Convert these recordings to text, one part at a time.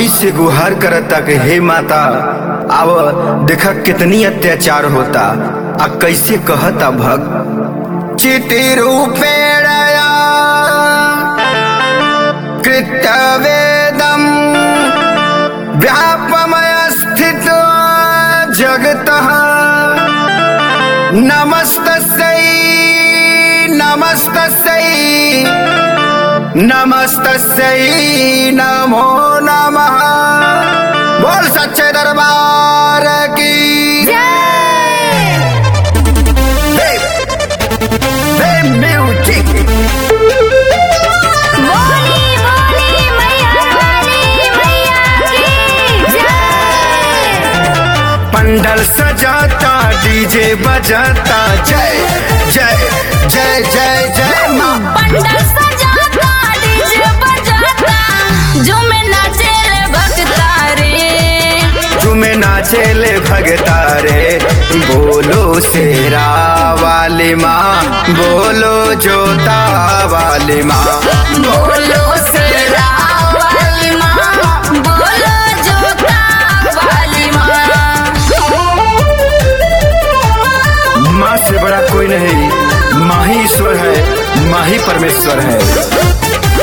माई से गुहार करता कि हे माता आव देखा कितनी अत्याचार होता आ कैसे कहता भक्त चिति रूपेण कृतवेदम व्यापमय स्थित जगतः नमस्तस्यै नमस्तस्यै नमस्तस्यै नमो नमः। बोल सच्चे दरबार की जय। म्यूजिक बोली बोली मैया वाली मैया की जय। पंडल सजाता डीजे बजाता जय जय जय जय जय माँ। पंडल सजाता डीजे बजाता झूमे नाचेले भगता रे। झूमे नाचेले भगता रे बोलो शेरा वाली माँ बोलो जोता वाली माँ। बोलो शेरा वाली माँ बोलो जोता वाली माँ। माँ से बड़ा कोई नहीं, माँ ही ईश्वर है, माँ ही परमेश्वर है।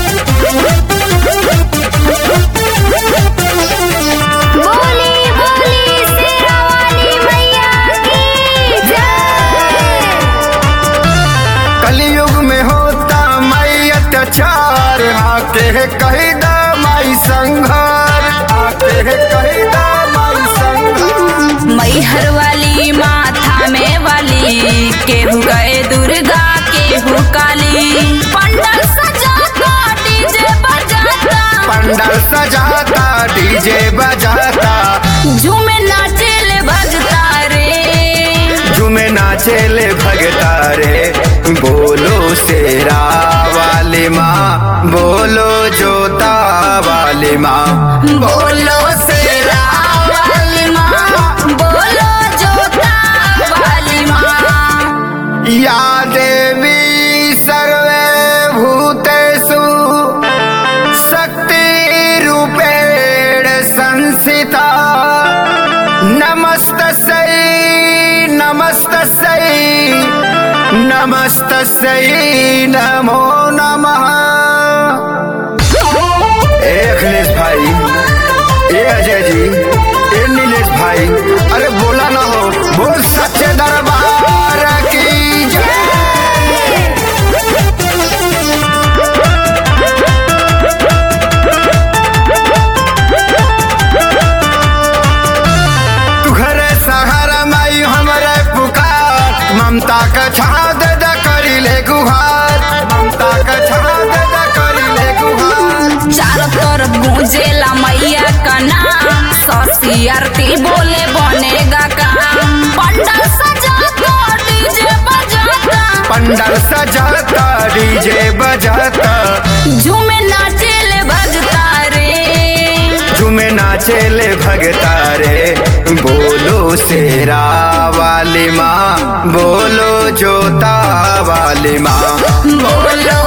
बोली बोली शेरा वाली मैया की जय। कलयुग में होता माई अत्याचार आते है कही दा माई संघार आते है कही दा माई संघार। मैहर वाली माथा में वाली केहू गए दुर्गा केहू काली। पंडल सजाता डीजे बजाता पंडल सजाता डीजे बजाता झूमे नाचेले भगता रे। झूमे नाचेले भगता रे बोलो शेरा वाली माँ बोलो जोता वाली माँ। बोलो शेरा वाली माँ बोलो जोता वाली माँ। या देवी सर्वे भूतेषु शक्ति रूपेण संस्थिता नमस्तस्यै नमस्तस्यै नमस्तस्यै नमो नमः। ए अखिलेश भाई, ए अजय जी, ए नीलेश भाई, अरे बोला ना हो, बोल सच्चे दरबार की जय। तू घर सहारा माई हमरे पुकार ममता का छाद द करी ले गुहार ममता का छाद द करी ले गुहार। चारों तरफ गूंजेला मैया का नाम सौसी आरती बोले बनेगा काम। पंडल सजाता डीजे बजाता पंडल सजाता डीजे बजाता झूमे नाचेले भगता रे। झूमे नाचेले भगता रे बोलो शेरा वाली माँ बोलो जोता वाली माँ। बोलो